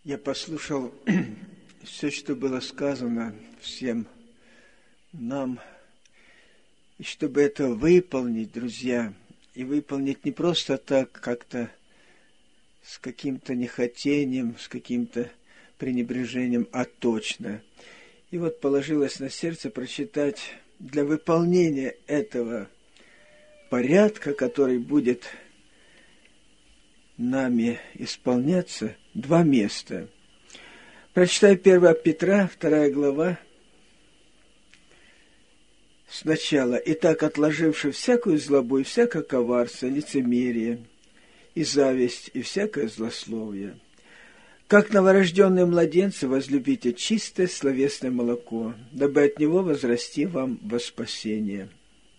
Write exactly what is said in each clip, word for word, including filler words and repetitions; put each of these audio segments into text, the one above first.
Я послушал все, что было сказано всем нам, и чтобы это выполнить, друзья, и выполнить не просто так, как-то с каким-то нехотением, с каким-то пренебрежением, а точно. И вот положилось на сердце прочитать для выполнения этого порядка, который будет нами исполняться, два места. Прочитаю первое Петра, вторая глава, сначала. «Итак, отложивши всякую злобу и всякое коварство, лицемерие и зависть и всякое злословие, как новорожденные младенцы возлюбите чистое словесное молоко, дабы от него возрасти вам во спасение».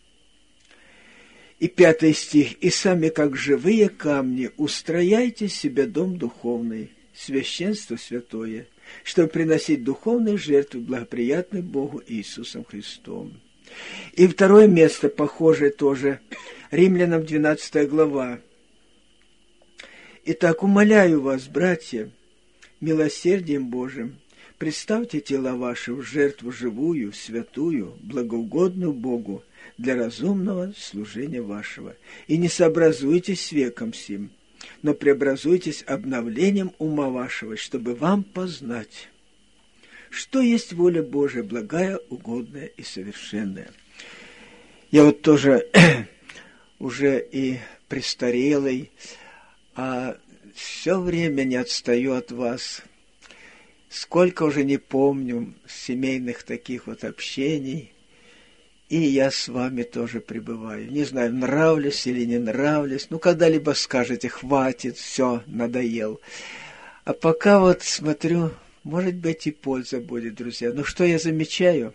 И пятый стих. «И сами, как живые камни, устрояйте себе дом духовный, священство святое, чтобы приносить духовные жертвы, благоприятные Богу Иисусом Христом». И второе место, похожее тоже, Римлянам двенадцатая глава. «Итак, умоляю вас, братья, милосердием Божиим, представьте тела ваши в жертву живую, святую, благоугодную Богу, для разумного служения вашего. И не сообразуйтесь с веком сим, но преобразуйтесь обновлением ума вашего, чтобы вам познать, что есть воля Божия, благая, угодная и совершенная». Я вот тоже уже и престарелый, а все время не отстаю от вас. Сколько уже не помню семейных таких вот общений, и я с вами тоже пребываю. Не знаю, нравлюсь или не нравлюсь. Ну, когда-либо скажете: хватит, все, надоел. А пока вот смотрю, может быть, и польза будет, друзья. Но что я замечаю?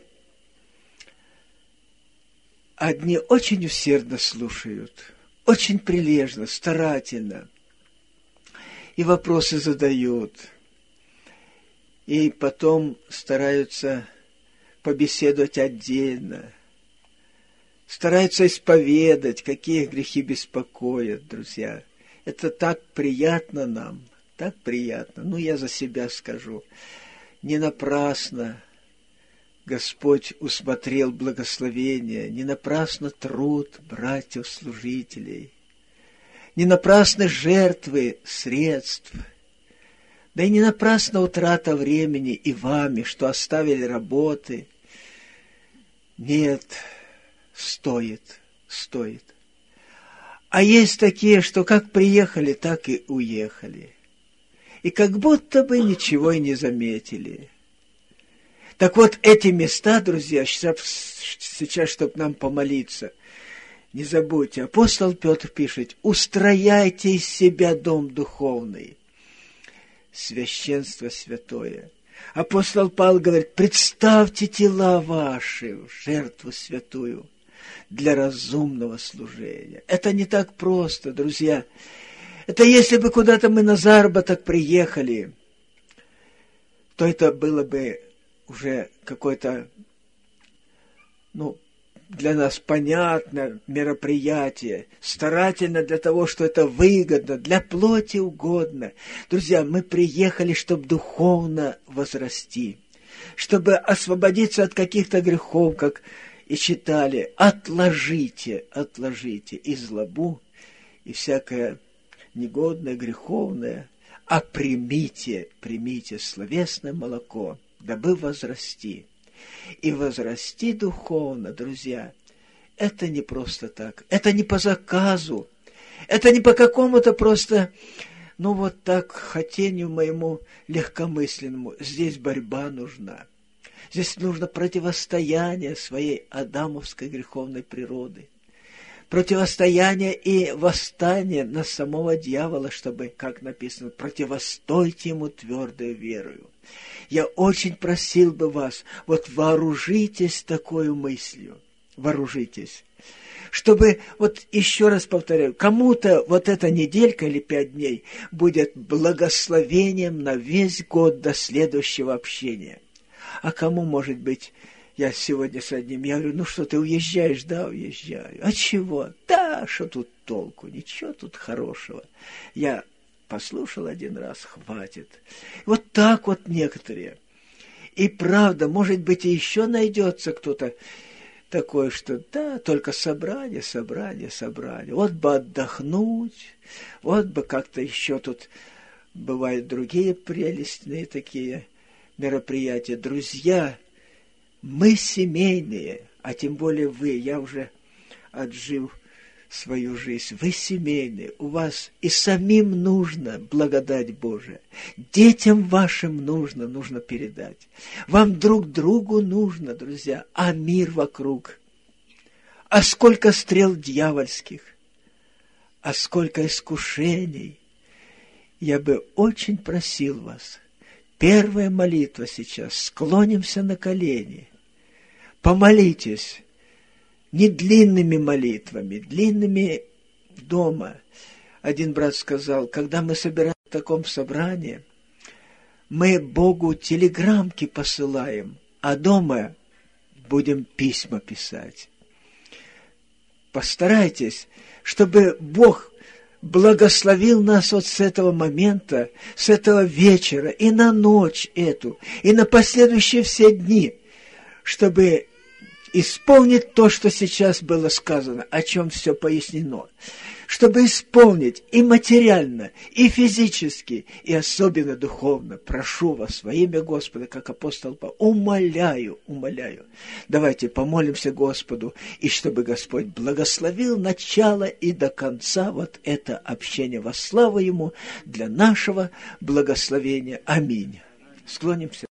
Одни очень усердно слушают, очень прилежно, старательно. И вопросы задают. И потом стараются побеседовать отдельно. Стараются исповедать, какие грехи беспокоят, друзья. Это так приятно нам, так приятно. Ну, я за себя скажу. Не напрасно Господь усмотрел благословение, не напрасно труд братьев-служителей, не напрасно жертвы средств, да и не напрасно утрата времени и вами, что оставили работы. Нет, стоит, стоит. А есть такие, что как приехали, так и уехали. И как будто бы ничего и не заметили. Так вот, эти места, друзья, сейчас, чтобы нам помолиться, не забудьте, апостол Петр пишет: «Устрояйте из себя дом духовный, священство святое». Апостол Павел говорит: «Представьте тела ваши в жертву святую для разумного служения». Это не так просто, друзья. Это если бы куда-то мы на заработок приехали, то это было бы уже какое-то, ну, для нас понятное мероприятие, старательно для того, что это выгодно, для плоти угодно. Друзья, мы приехали, чтобы духовно возрасти, чтобы освободиться от каких-то грехов, как и читали. Отложите, отложите и злобу, и всякое негодное, греховное, а примите, примите словесное молоко, дабы возрасти. И возрасти духовно, друзья, это не просто так, это не по заказу, это не по какому-то просто, ну вот так, хотению моему легкомысленному. Здесь борьба нужна, здесь нужно противостояние своей адамовской греховной природы, противостояние и восстание на самого дьявола, чтобы, как написано, противостойте ему твердой верою. Я очень просил бы вас, вот вооружитесь такой мыслью, вооружитесь, чтобы, вот еще раз повторяю, кому-то вот эта неделька или пять дней будет благословением на весь год до следующего общения. А кому, может быть, я сегодня с одним, я говорю: ну что, ты уезжаешь? Да, уезжаю. А чего? Да, что тут толку? Ничего тут хорошего. Я послушал один раз, хватит. Вот так вот некоторые. И правда, может быть, и еще найдется кто-то такой, что да, только собрание, собрание, собрание. Вот бы отдохнуть, вот бы как-то еще тут бывают другие прелестные такие мероприятия. Друзья, мы семейные, а тем более вы, я уже отжил свою жизнь, вы семейные, у вас и самим нужно благодать Божия, детям вашим нужно, нужно передать, вам друг другу нужно, друзья, а мир вокруг, а сколько стрел дьявольских, а сколько искушений. Я бы очень просил вас, первая молитва сейчас, склонимся на колени, помолитесь, не длинными молитвами, длинными дома. Один брат сказал, когда мы собираемся в таком собрании, мы Богу телеграммки посылаем, а дома будем письма писать. Постарайтесь, чтобы Бог благословил нас вот с этого момента, с этого вечера, и на ночь эту, и на последующие все дни, чтобы исполнить то, что сейчас было сказано, о чем все пояснено, чтобы исполнить и материально, и физически, и особенно духовно. Прошу вас во имя Господа, как апостол Павел, умоляю, умоляю. Давайте помолимся Господу, и чтобы Господь благословил начало и до конца вот это общение во славу Ему для нашего благословения. Аминь. Склонимся.